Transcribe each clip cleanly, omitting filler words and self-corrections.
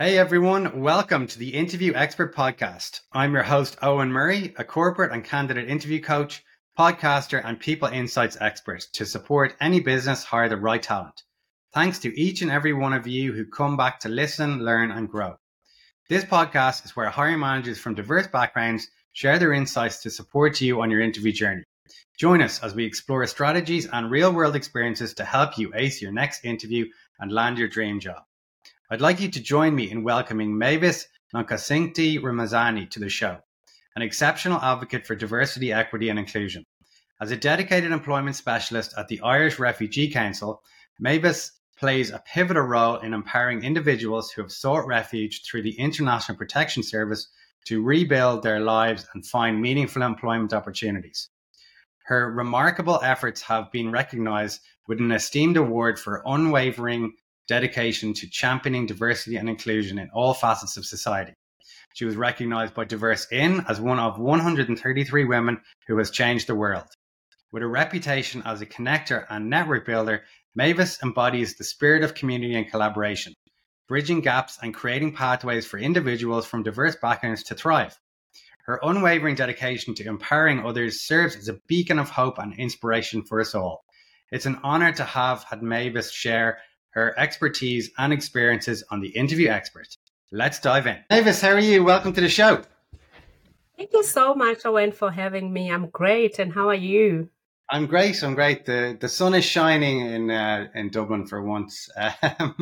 Hey everyone, welcome to the Interview Expert Podcast. I'm your host, Owen Murray, a corporate and candidate interview coach, podcaster, and people insights expert to support any business hire the right talent. Thanks to each and every one of you who come back to listen, learn, and grow. This podcast is where hiring managers from diverse backgrounds share their insights to support you on your interview journey. Join us as we explore strategies and real-world experiences to help you ace your next interview and land your dream job. I'd like you to join me in welcoming Mavis Nonkasinti Ramazani to the show, an exceptional advocate for diversity, equity, and inclusion. As a dedicated employment specialist at the Irish Refugee Council, Mavis plays a pivotal role in empowering individuals who have sought refuge through the International Protection Service to rebuild their lives and find meaningful employment opportunities. Her remarkable efforts have been recognised with an esteemed award for unwavering dedication to championing diversity and inclusion in all facets of society. She was recognized by Diverse In as one of 133 women who has changed the world. With a reputation as a connector and network builder, Mavis embodies the spirit of community and collaboration, bridging gaps and creating pathways for individuals from diverse backgrounds to thrive. Her unwavering dedication to empowering others serves as a beacon of hope and inspiration for us all. It's an honor to have had Mavis share her expertise and experiences on the Interview Expert. Let's dive in. Mavis, how are you? Welcome to the show. Thank you so much, Owen, for having me. I'm great. And how are you? I'm great. The sun is shining in Dublin for once. How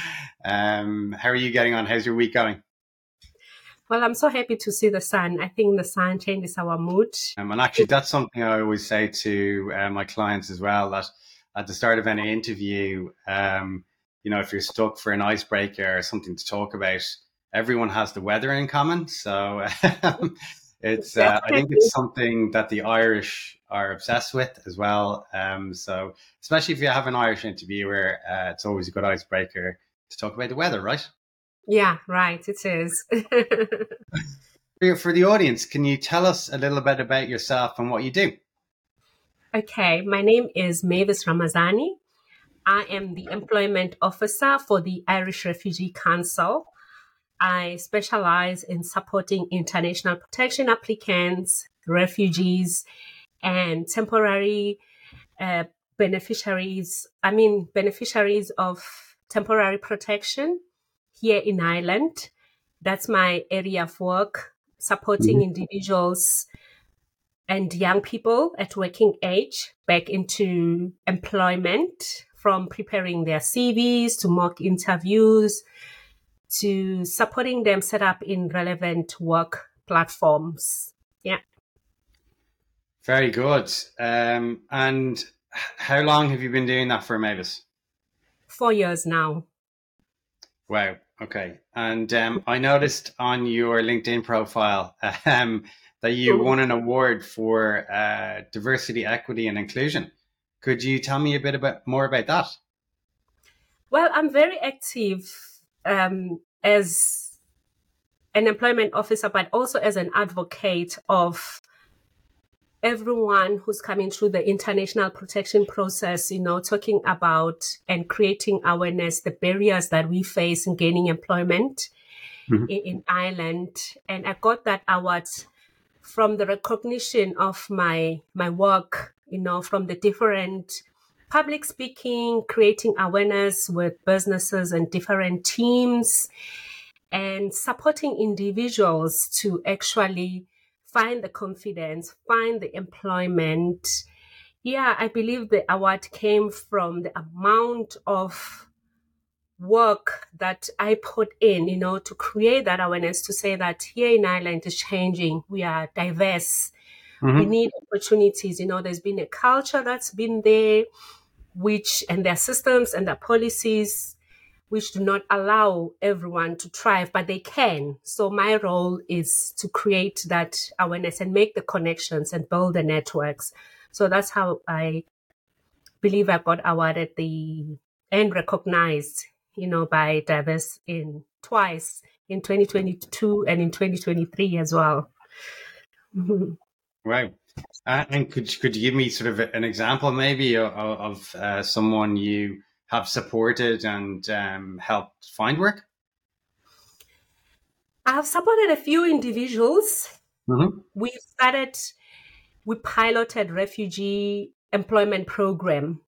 are you getting on? How's your week going? Well, I'm so happy to see the sun. I think the sun changes our mood. And actually, that's something I always say to my clients as well, that at the start of any interview, if you're stuck for an icebreaker or something to talk about, everyone has the weather in common. So it's I think it's something that the Irish are obsessed with as well. So especially if you have an Irish interviewer, it's always a good icebreaker to talk about the weather, right? Yeah, right. It is. For the audience, can you tell us a little bit about yourself and what you do? Okay, my name is Mavis Ramazani. I am the employment officer for the Irish Refugee Council. I specialize in supporting international protection applicants, refugees, and temporary beneficiaries of temporary protection here in Ireland. That's my area of work, supporting individuals and young people at working age back into employment, from preparing their CVs to mock interviews to supporting them set up in relevant work platforms. Yeah. Very good. And how long have you been doing that for, Mavis? 4 years now. Wow. Okay. And I noticed on your LinkedIn profile that you won an award for diversity, equity, and inclusion. Could you tell me a bit more about that? Well, I'm very active as an employment officer, but also as an advocate of everyone who's coming through the international protection process, talking about and creating awareness, the barriers that we face in gaining employment in Ireland. And I got that award from the recognition of my work, from the different public speaking, creating awareness with businesses and different teams, and supporting individuals to actually find the confidence, find the employment. Yeah, I believe the award came from the amount of work that I put in, to create that awareness, to say that here in Ireland is changing. We are diverse. We need opportunities. There's been a culture that's been there, and their systems and their policies which do not allow everyone to thrive, but they can. So my role is to create that awareness and make the connections and build the networks. So that's how I believe I got awarded and recognized, by Diverse In twice, in 2022 and in 2023 as well. Right. And could you give me sort of an example maybe of someone you have supported and helped find work? I've supported a few individuals. Mm-hmm. We piloted refugee employment program,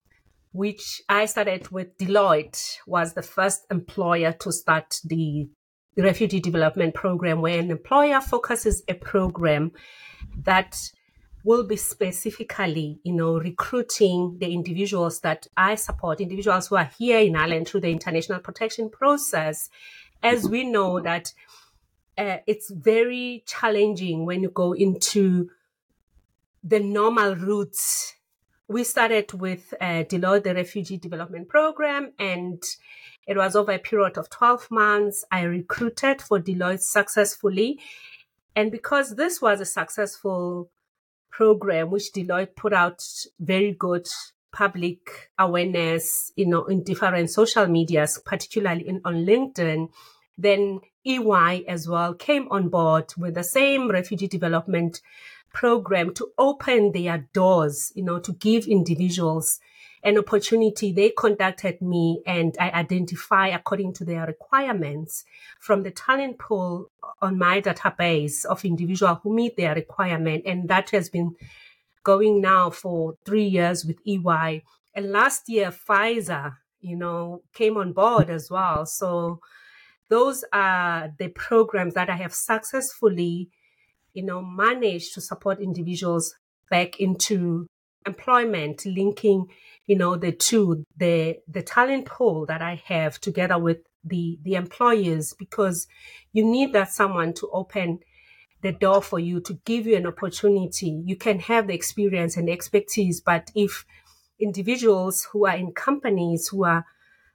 which I started with. Deloitte was the first employer to start the refugee development program, where an employer focuses a program that will be specifically, recruiting the individuals that I support, individuals who are here in Ireland through the international protection process. As we know that it's very challenging when you go into the normal routes. We started with Deloitte, the Refugee Development Program, and it was over a period of 12 months. I recruited for Deloitte successfully. And because this was a successful program, which Deloitte put out very good public awareness, in different social medias, particularly on LinkedIn, then EY as well came on board with the same refugee development program to open their doors, to give individuals an opportunity. They contacted me and I identify according to their requirements from the talent pool on my database of individuals who meet their requirement. And that has been going now for 3 years with EY. And last year, Pfizer, came on board as well. So those are the programs that I have successfully managed to support individuals back into employment, linking, the two, the talent pool that I have together with the employers, because you need that someone to open the door for you, to give you an opportunity. You can have the experience and the expertise, but if individuals who are in companies who are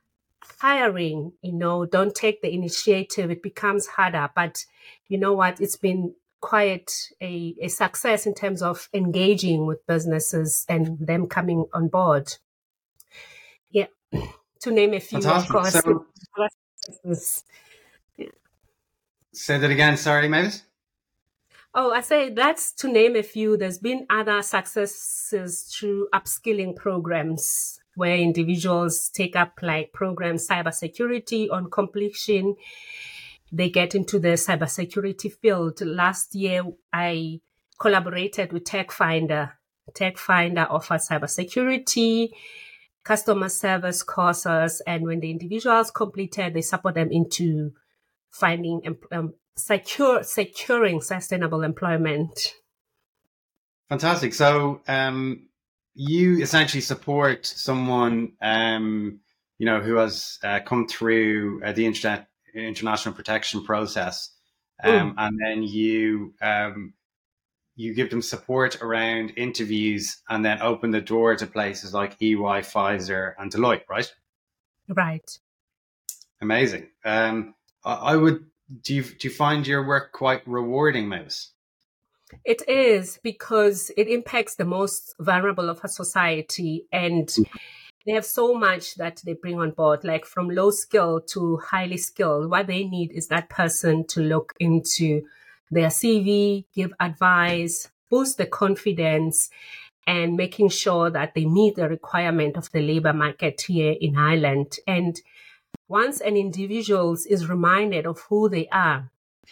hiring, don't take the initiative, it becomes harder. But you know what? It's been quite a success in terms of engaging with businesses and them coming on board. Yeah, to name a few, Fantastic. of course. So, say that again. Sorry, Mavis. Oh, I say that's to name a few. There's been other successes through upskilling programs where individuals take up like programs, cybersecurity on completion. They get into the cybersecurity field. Last year, I collaborated with TechFinder. TechFinder offers cybersecurity, customer service courses, and when the individuals completed, they support them into finding securing sustainable employment. Fantastic. So, you essentially support someone, who has come through the international protection process, and then you give them support around interviews, and then open the door to places like EY, Pfizer, and Deloitte, right? Right. Amazing. I would. Do you find your work quite rewarding, Mavis? It is, because it impacts the most vulnerable of our society, and they have so much that they bring on board, like from low skill to highly skilled. What they need is that person to look into their CV, give advice, boost the confidence, and making sure that they meet the requirement of the labor market here in Ireland. And once an individual is reminded of who they are,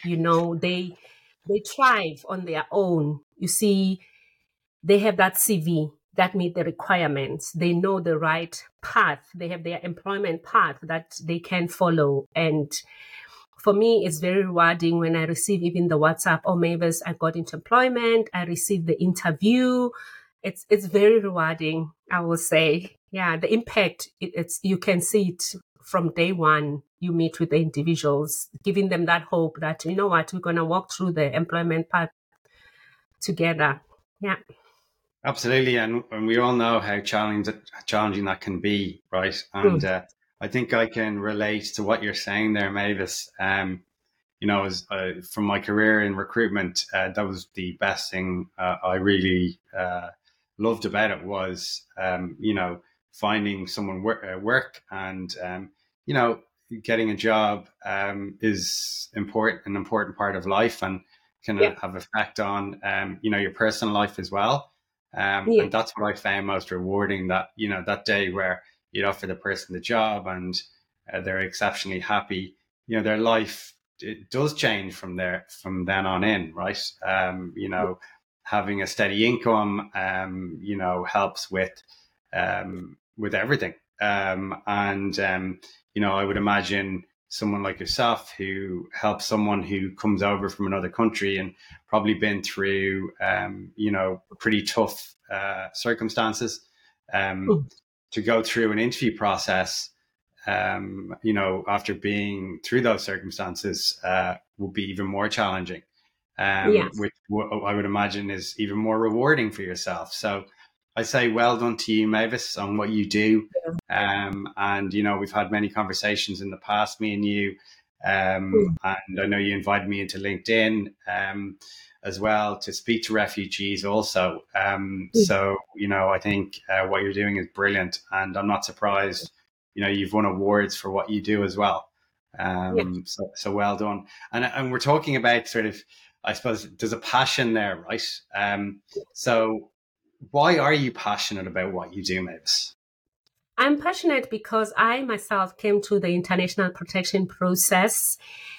they thrive on their own. You see, they have that CV that meet the requirements. They know the right path. They have their employment path that they can follow. And for me, it's very rewarding when I receive even the WhatsApp, "Oh, Mavis, I got into employment. I received the interview." It's very rewarding, I will say. Yeah, the impact, it's you can see it from day one. You meet with the individuals, giving them that hope that, you know what, we're going to walk through the employment path together. Yeah. Absolutely, and we all know how challenging that can be, right? And I think I can relate to what you're saying there, Mavis. As from my career in recruitment, that was the best thing I really loved about it was, finding someone work and, getting a job is an important part of life, and can have effect on, your personal life as well. And that's what I found most rewarding, that, that day where you'd offer the person the job and they're exceptionally happy, their life it does change from then on in, right? Having a steady income, helps with everything. I would imagine someone like yourself who helps someone who comes over from another country and probably been through, pretty tough circumstances, to go through an interview process, after being through those circumstances, will be even more challenging, Yes. which I would imagine is even more rewarding for yourself. So I say well done to you, Mavis, on what you do. And, we've had many conversations in the past, me and you, and I know you invited me into LinkedIn as well to speak to refugees also. So, I think what you're doing is brilliant, and I'm not surprised, you've won awards for what you do as well. So well done. And we're talking about sort of, I suppose there's a passion there, right? So why are you passionate about what you do, Mavis? I'm passionate because I myself came to the international protection process.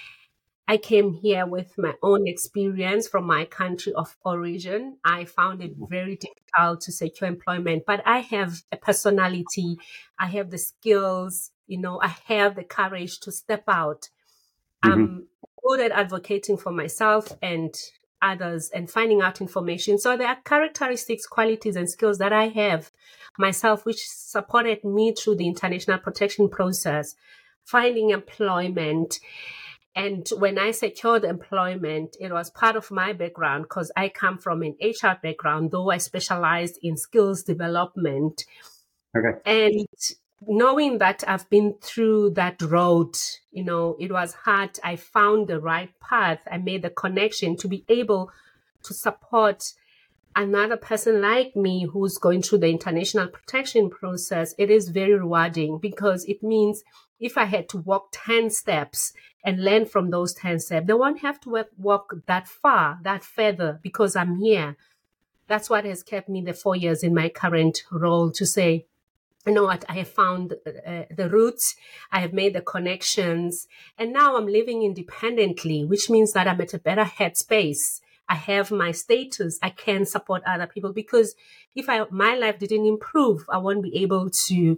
I came here with my own experience from my country of origin. I found it very difficult to secure employment, but I have a personality. I have the skills, I have the courage to step out. I'm good at advocating for myself and others and finding out information. So there are characteristics, qualities, and skills that I have myself, which supported me through the international protection process, finding employment. And when I secured employment, it was part of my background because I come from an HR background, though I specialized in skills development. Okay. And knowing that I've been through that road, it was hard. I found the right path. I made the connection to be able to support another person like me who's going through the international protection process. It is very rewarding because it means if I had to walk 10 steps and learn from those 10 steps, they won't have to walk that far, that further, because I'm here. That's what has kept me the 4 years in my current role to say, you know what, I have found the roots, I have made the connections, and now I'm living independently, which means that I'm at a better headspace. I have my status. I can support other people because if my life didn't improve, I won't be able to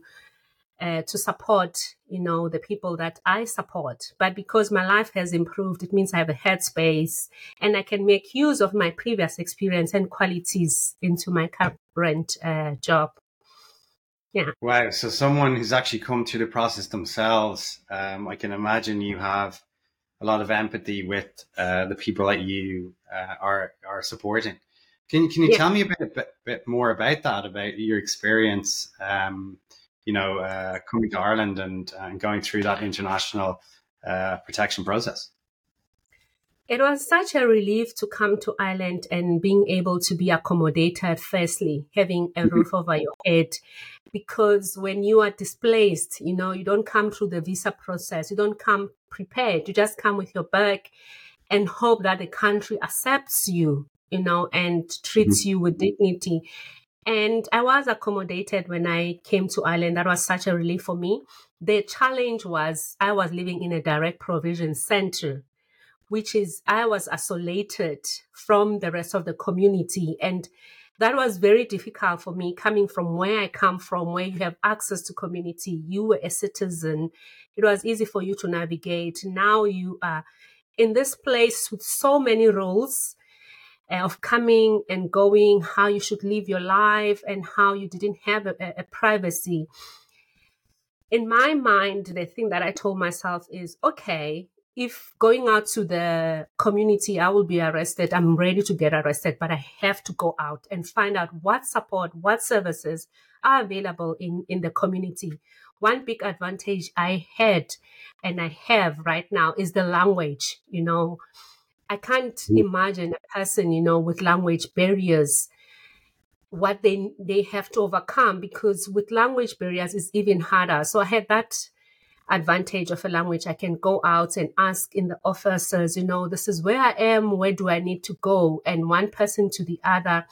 support, the people that I support. But because my life has improved, it means I have a headspace and I can make use of my previous experience and qualities into my current job. Yeah. Wow. So someone who's actually come through the process themselves, I can imagine you have a lot of empathy with the people that you are supporting. Can you tell me a bit more about that, about your experience, coming to Ireland and going through that international protection process? It was such a relief to come to Ireland and being able to be accommodated, firstly, having a roof over your head. Because when you are displaced, you don't come through the visa process. You don't come prepared. You just come with your bag and hope that the country accepts you, and treats you with dignity. And I was accommodated when I came to Ireland. That was such a relief for me. The challenge was I was living in a direct provision center, which is I was isolated from the rest of the community. And that was very difficult for me coming from where I come from, where you have access to community. You were a citizen. It was easy for you to navigate. Now you are in this place with so many rules of coming and going, how you should live your life and how you didn't have a privacy. In my mind, the thing that I told myself is, okay, if going out to the community, I will be arrested. I'm ready to get arrested, but I have to go out and find out what support, what services are available in the community. One big advantage I had and I have right now is the language. I can't imagine a person, with language barriers, what they have to overcome, because with language barriers it's even harder. So I had that advantage of a language. I can go out and ask in the offices, this is where I am, where do I need to go? And one person to the other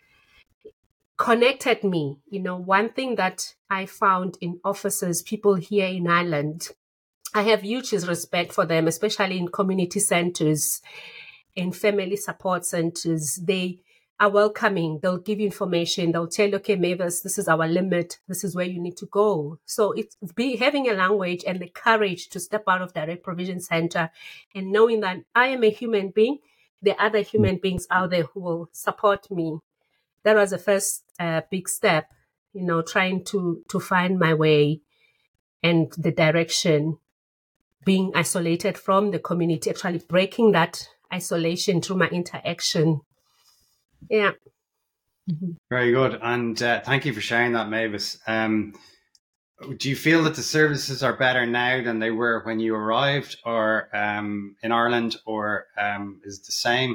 connected me. One thing that I found in offices, people here in Ireland, I have huge respect for them, especially in community centers, in family support centers. They are welcoming. They'll give you information. They'll tell you, okay, Mavis, this is our limit. This is where you need to go. So it's having a language and the courage to step out of direct provision center and knowing that I am a human being. There are other human beings out there who will support me. That was the first big step, trying to find my way and the direction, being isolated from the community, actually breaking that isolation through my interaction. Yeah. Very good. And thank you for sharing that, Mavis. Do you feel that the services are better now than they were when you arrived, or in Ireland, or is it the same?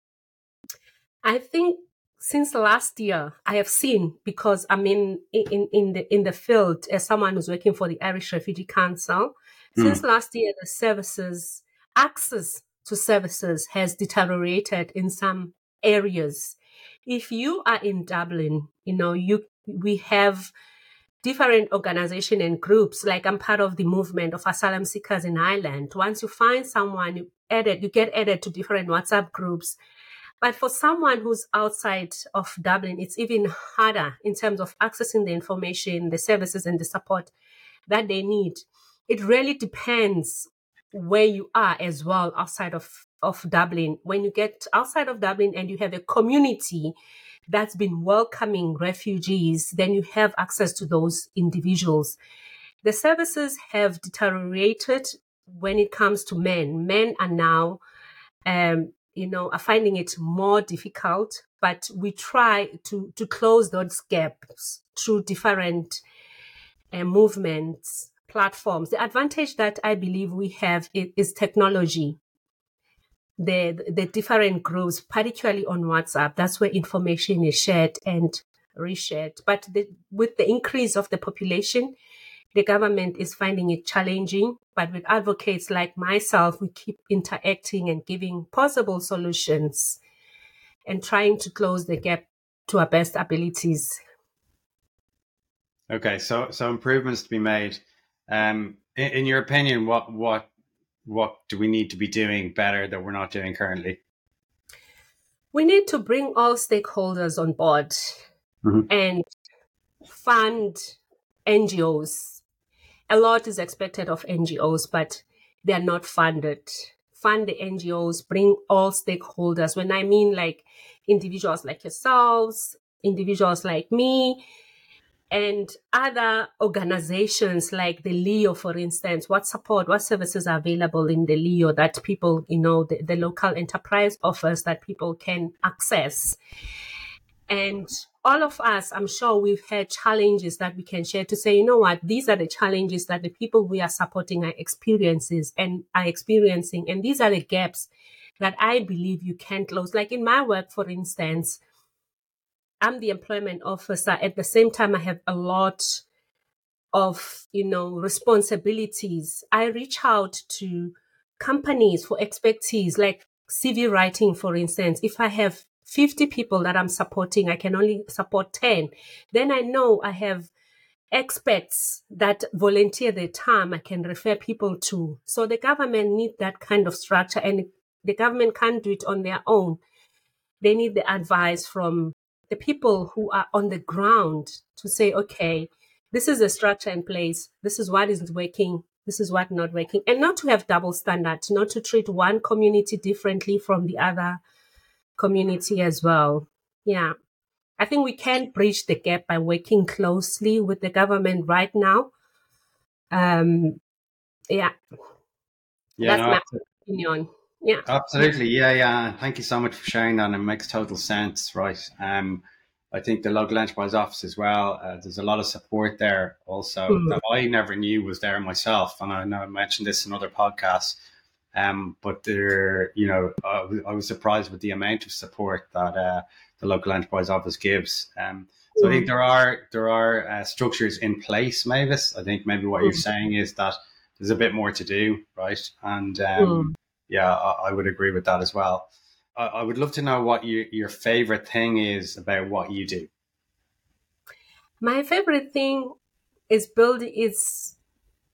I think since last year, I have seen, because I'm in the field as someone who's working for the Irish Refugee Council. Since last year, the services, access to services has deteriorated in some areas. If you are in Dublin, we have different organizations and groups. Like I'm part of the movement of asylum seekers in Ireland. Once you find someone, you get added to different WhatsApp groups. But for someone who's outside of Dublin, it's even harder in terms of accessing the information, the services, and the support that they need. It really depends where you are as well outside of Dublin. When you get outside of Dublin and you have a community that's been welcoming refugees, then you have access to those individuals. The services have deteriorated when it comes to men. Men are now are finding it more difficult, but we try to close those gaps through different movements, platforms. The advantage that I believe we have is technology. The different groups, particularly on WhatsApp, that's where information is shared and reshared. But with the increase of the population, the government is finding it challenging, but with advocates like myself, we keep interacting and giving possible solutions and trying to close the gap to our best abilities. Okay, so improvements to be made. In your opinion, what do we need to be doing better that we're not doing currently? We need to bring all stakeholders on board and fund NGOs. A lot is expected of NGOs, but they are not funded. Fund the NGOs, bring all stakeholders. When I mean like individuals like yourselves, individuals like me, and other organizations like the LEO, for instance, what services are available in the LEO that people, the local enterprise offers that people can access. And all of us, I'm sure we've had challenges that we can share to say, these are the challenges that the people we are supporting are experiencing, and these are the gaps that I believe you can close. Like in my work, for instance, I'm the employment officer. At the same time, I have a lot of, responsibilities. I reach out to companies for expertise, like CV writing, for instance. If I have 50 people that I'm supporting, I can only support 10. Then I know I have experts that volunteer their time I can refer people to. So the government needs that kind of structure, and the government can't do it on their own. They need the advice from the people who are on the ground to say, okay, this is a structure in place. This is what is working. This is what not working. And not to have double standards, not to treat one community differently from the other community as well. Yeah. I think we can bridge the gap by working closely with the government right now. That's my opinion. Yeah. Absolutely. Yeah. Thank you so much for sharing that. It makes total sense, right? I think the local enterprise office as well, there's a lot of support there also that I never knew was there myself. And I know I mentioned this in other podcasts. But there, I was surprised with the amount of support that the local enterprise office gives. So I think there are structures in place, Mavis. I think maybe what you're saying is that there's a bit more to do, right? And I would agree with that as well. I would love to know what your favorite thing is about what you do. My favorite thing is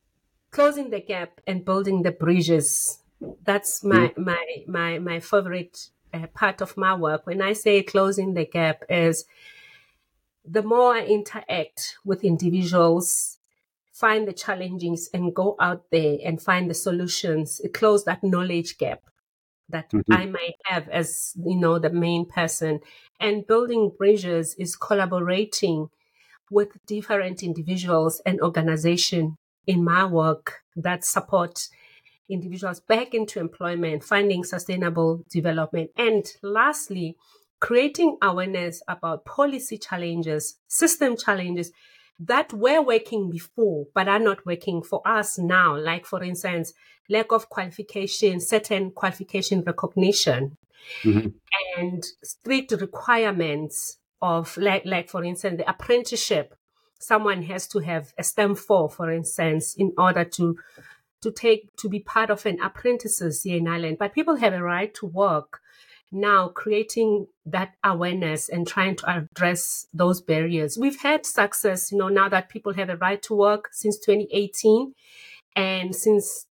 closing the gap and building the bridges. That's my favorite part of my work. When I say closing the gap, is the more I interact with individuals, find the challenges and go out there and find the solutions, it close that knowledge gap that I might have as, the main person. And building bridges is collaborating with different individuals and organizations in my work that support individuals back into employment, finding sustainable development. And lastly, creating awareness about policy challenges, system challenges that were working before, but are not working for us now. Like, for instance, lack of qualification, certain qualification recognition, and strict requirements of, like for instance, the apprenticeship. Someone has to have a STEM 4, for instance, in order to be part of an apprentices here in Ireland. But people have a right to work. Now, creating that awareness and trying to address those barriers. We've had success, now that people have a right to work since 2018, and since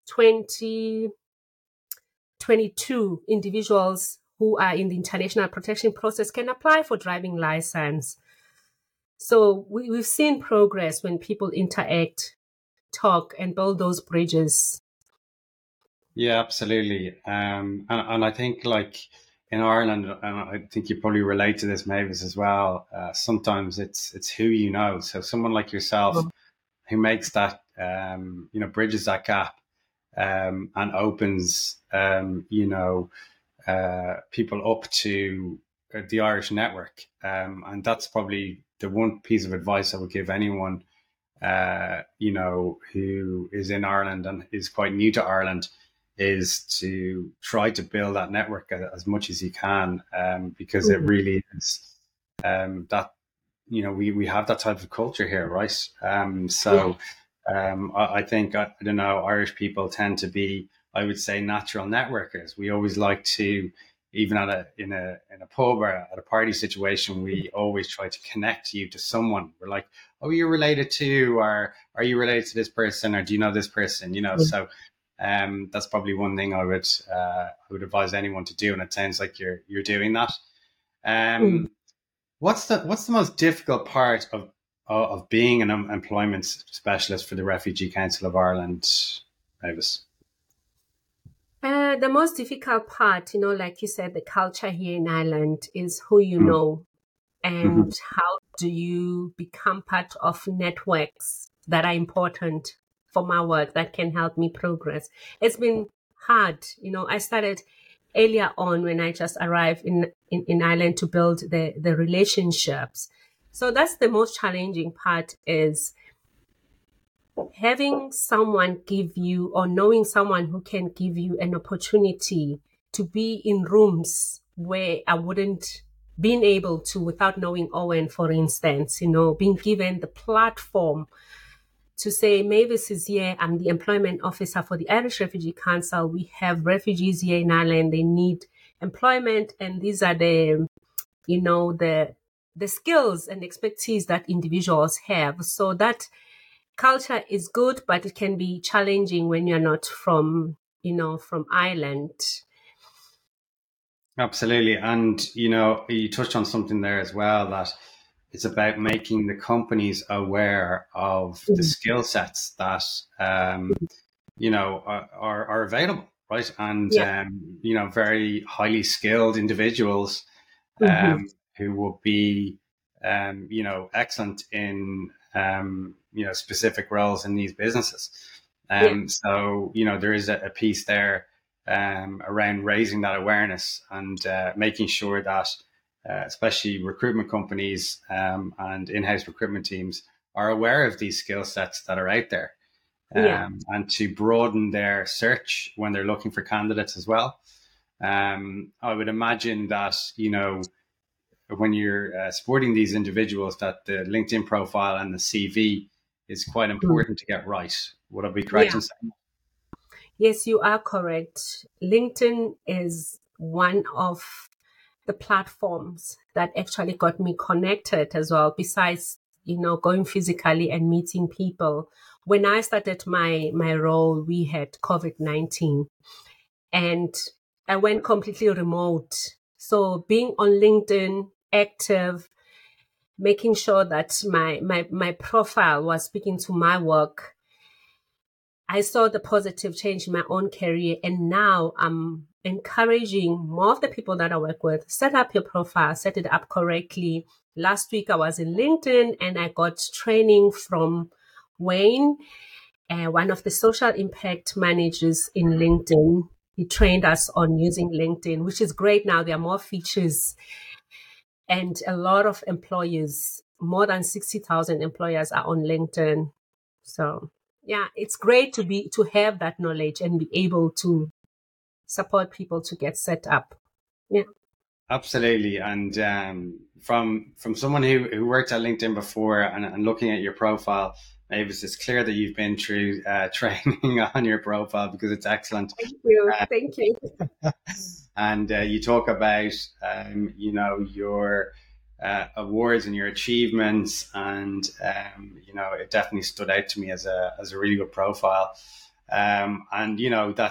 2022, individuals who are in the international protection process can apply for driving license. So we've seen progress when people interact, talk, and build those bridges. Yeah, absolutely. And I think, like, in Ireland, and I think you probably relate to this, Mavis, as well. Sometimes it's who you know. So someone like yourself who makes that, bridges that gap, and opens, people up to the Irish network. And that's probably the one piece of advice I would give anyone, who is in Ireland and is quite new to Ireland, is to try to build that network as much as you can, because it really is that, we have that type of culture here, right? I think, I don't know, Irish people tend to be, I would say, natural networkers. We always like to, even in a pub or at a party situation, we always try to connect you to someone. We're like, oh, you're related to, or are you related to this person, or do you know this person? So that's probably one thing I would advise anyone to do, and it sounds like you're doing that. What's the most difficult part of being an employment specialist for the Refugee Council of Ireland, Mavis? The most difficult part, like you said, the culture here in Ireland is who you know, and how do you become part of networks that are important for my work, that can help me progress. It's been hard. I started earlier on when I just arrived in Ireland to build the relationships. So that's the most challenging part, is having someone give you, or knowing someone who can give you an opportunity to be in rooms where I wouldn't been able to without knowing Owen, for instance, being given the platform to say, Mavis is here, I'm the employment officer for the Irish Refugee Council. We have refugees here in Ireland. They need employment, and these are the skills and expertise that individuals have. So that culture is good, but it can be challenging when you're not from Ireland. Absolutely. And, you touched on something there as well, that it's about making the companies aware of the skill sets that, are available, right? And, very highly skilled individuals who will be, excellent in, specific roles in these businesses. So, there is a piece there around raising that awareness and making sure that especially recruitment companies and in-house recruitment teams are aware of these skill sets that are out there, and to broaden their search when they're looking for candidates as well. I would imagine that, when you're supporting these individuals, that the LinkedIn profile and the CV is quite important to get right. Would I be correct in saying that? Yes, you are correct. LinkedIn is one of the platforms that actually got me connected as well, besides, going physically and meeting people. when I started my role, we had COVID-19 and I went completely remote. So being on LinkedIn, active, making sure that my profile was speaking to my work, I saw the positive change in my own career. And now I'm encouraging more of the people that I work with, set up your profile, set it up correctly. Last week I was in LinkedIn and I got training from Wayne, one of the social impact managers in LinkedIn. He trained us on using LinkedIn, which is great now. There are more features and a lot of employers, more than 60,000 employers are on LinkedIn. So yeah, it's great to have that knowledge and be able to support people to get set up. Yeah. Absolutely. And from someone who worked at LinkedIn before and looking at your profile, Mavis, it's clear that you've been through training on your profile because it's excellent. Thank you. Thank you. And you talk about, your awards and your achievements, and it definitely stood out to me as a really good profile. And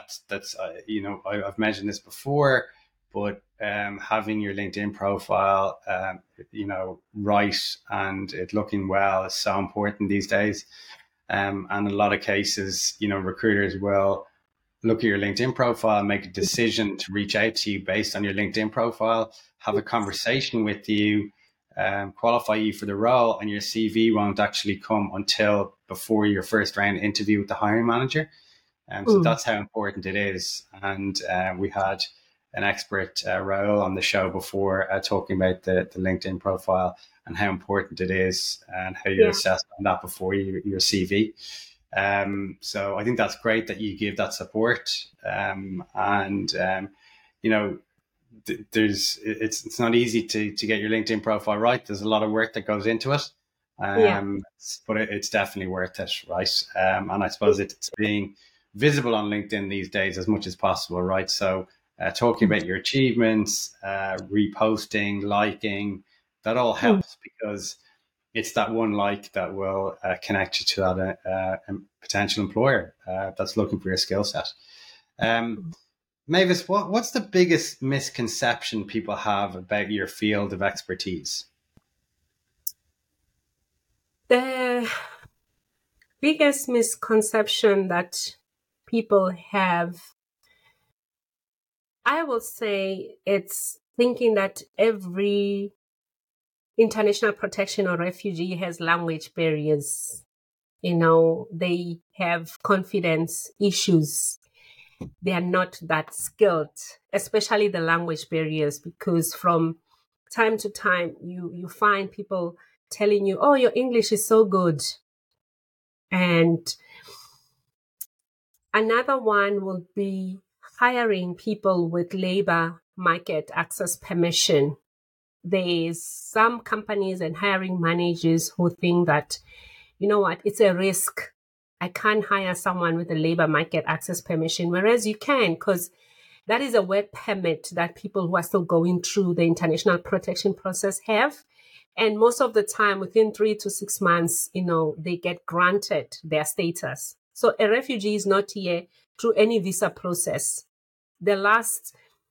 I've mentioned this before, but having your LinkedIn profile, right and it looking well is so important these days. And in a lot of cases, recruiters will look at your LinkedIn profile, make a decision to reach out to you based on your LinkedIn profile, have a conversation with you, qualify you for the role, and your CV won't actually come until before your first round interview with the hiring manager. So that's how important it is. And we had an expert, Raul, on the show before talking about the LinkedIn profile and how important it is and how you assess on that before your CV. So I think that's great that you give that support. It's not easy to get your LinkedIn profile right. There's a lot of work that goes into it. But it's definitely worth it, right? And I suppose it's being visible on LinkedIn these days as much as possible, right? So talking about your achievements, reposting, liking, that all helps because it's that one like that will connect you to that potential employer that's looking for your skill set. Mavis, what's the biggest misconception people have about your field of expertise? The biggest misconception that people have, I will say, it's thinking that every international protection or refugee has language barriers. They have confidence issues. They are not that skilled, especially the language barriers, because from time to time you find people telling you, oh, your English is so good. And another one will be hiring people with labor market access permission. There's some companies and hiring managers who think that, you know what, it's a risk. I can't hire someone with a labor market access permission, whereas you can, because that is a work permit that people who are still going through the international protection process have. And most of the time, within 3 to 6 months, they get granted their status. So a refugee is not here through any visa process. The last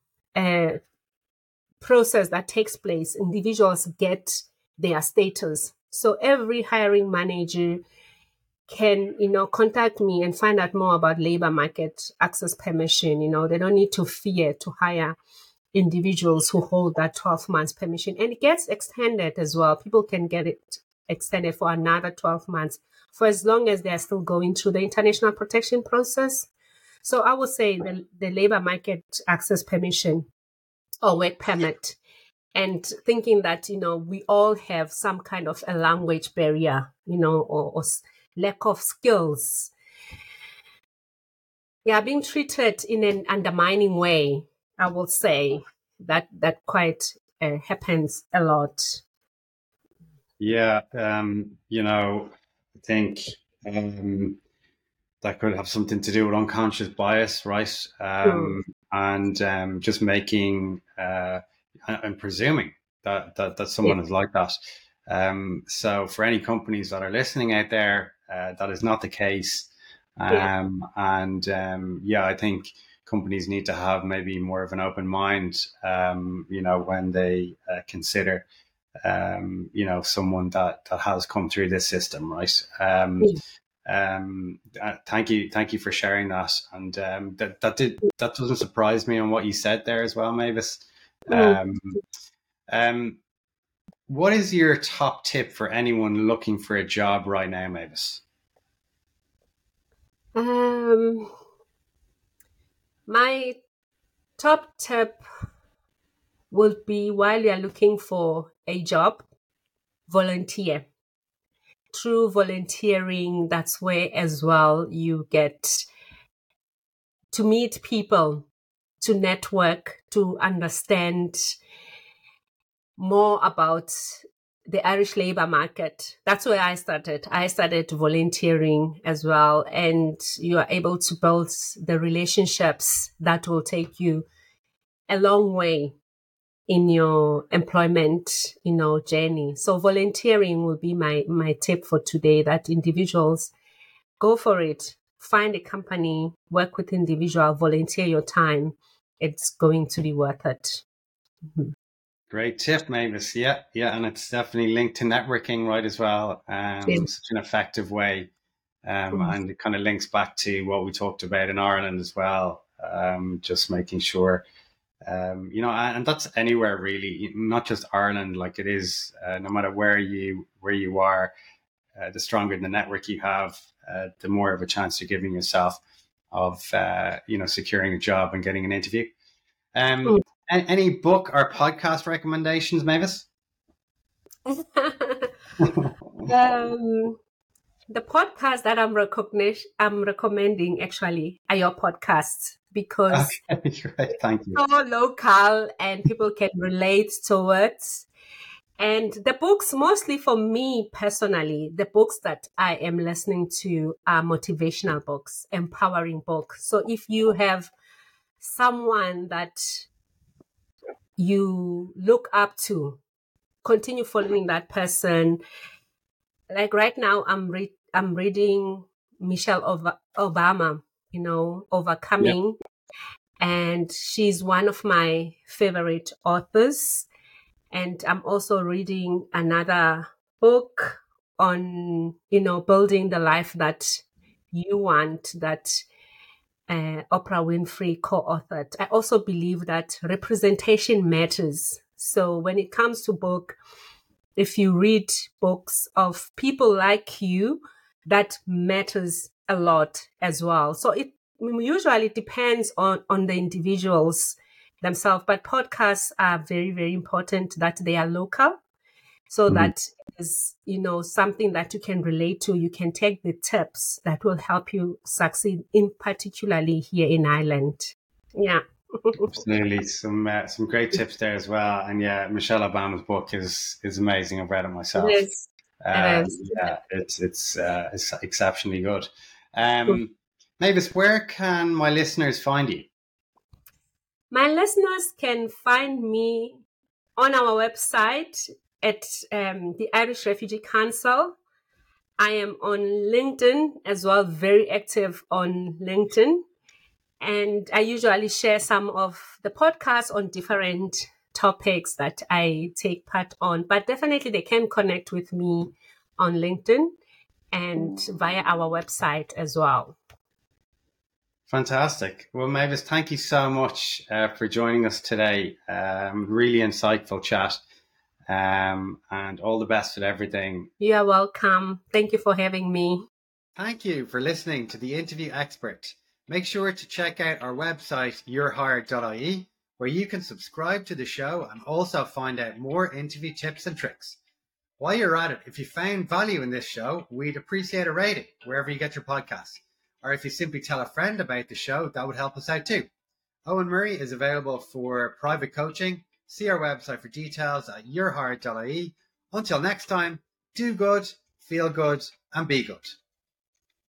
process that takes place, individuals get their status. So every hiring manager can, contact me and find out more about labor market access permission. They don't need to fear to hire individuals who hold that 12 months permission. And it gets extended as well. People can get it extended for another 12 months for as long as they're still going through the international protection process. So I would say the labor market access permission or work permit, and thinking that, we all have some kind of a language barrier, or lack of skills. Yeah, being treated in an undermining way, I will say that quite happens a lot. Yeah, I think that could have something to do with unconscious bias, right? And just making and presuming that someone is like that. So for any companies that are listening out there, that is not the case. Yeah. I think companies need to have maybe more of an open mind, when they consider, someone that has come through this system, right? Thank you for sharing that, and that doesn't surprise me on what you said there as well, Mavis. Mm. What is your top tip for anyone looking for a job right now, Mavis? My top tip would be, while you're looking for a job, volunteer. Through volunteering, that's where as well you get to meet people, to network, to understand more about the Irish labor market. That's where I started. I started volunteering as well. And you are able to build the relationships that will take you a long way in your employment, journey. So volunteering will be my tip for today, that individuals go for it. Find a company, work with individual, volunteer your time. It's going to be worth it. Mm-hmm. Great tip, Mavis. Yeah, and it's definitely linked to networking, right, as well. Such an effective way. And it kind of links back to what we talked about in Ireland as well. Just making sure, and that's anywhere really, not just Ireland. Like it is, no matter where you are, the stronger the network you have, the more of a chance you're giving yourself of, securing a job and getting an interview. Any book or podcast recommendations, Mavis? The podcast that I'm recommending actually are your podcasts, because great. Thank you. So local and people can relate towards. And the books, mostly for me personally, the books that I am listening to are motivational books, empowering books. So if you have someone that you look up to, continue following that person. Like right now, I'm reading Michelle Obama, Overcoming, and she's one of my favorite authors. And I'm also reading another book on, building the life that you want, that Oprah Winfrey co-authored. I also believe that representation matters. So when it comes to book, if you read books of people like you, that matters a lot as well. So it usually depends on the individuals themselves, but podcasts are very, very important that they are local. So that is, something that you can relate to. You can take the tips that will help you succeed, in particularly here in Ireland. Yeah. Absolutely. Some great tips there as well. And yeah, Michelle Obama's book is amazing. I've read it myself. It is. Yeah, it's exceptionally good. Mavis, where can my listeners find you? My listeners can find me on our website at the Irish Refugee Council. I am on LinkedIn as well, very active on LinkedIn. And I usually share some of the podcasts on different topics that I take part on. But definitely they can connect with me on LinkedIn and via our website as well. Fantastic. Well, Mavis, thank you so much for joining us today. Really insightful chat. And all the best with everything. You are welcome. Thank you for having me. Thank you for listening to The Interview Expert. Make sure to check out our website, yourhired.ie, where you can subscribe to the show and also find out more interview tips and tricks. While you're at it, if you found value in this show, we'd appreciate a rating wherever you get your podcasts. Or if you simply tell a friend about the show, that would help us out too. Owen Murray is available for private coaching. See our website for details at yourhired.ie. Until next time, do good, feel good, and be good.